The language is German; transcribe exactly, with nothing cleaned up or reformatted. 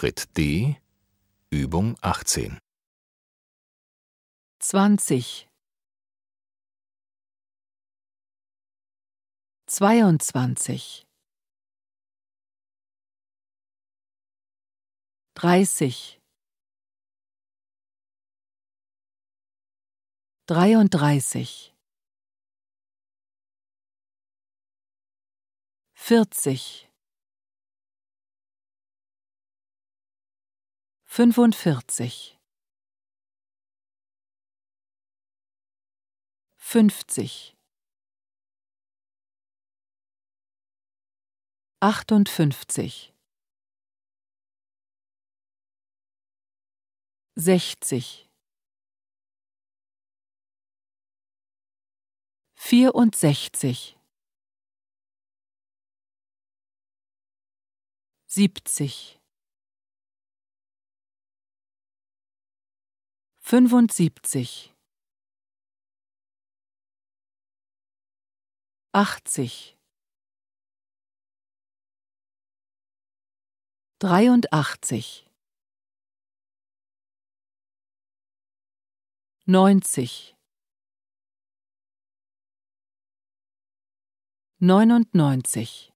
Schritt D, Übung achtzehn. zwanzig, zweiundzwanzig, dreißig, dreiunddreißig, vierzig, fünfundvierzig, fünfzig, achtundfünfzig, sechzig, vierundsechzig, siebzig, fünfundsiebzig, achtzig, dreiundachtzig, neunzig, neunundneunzig,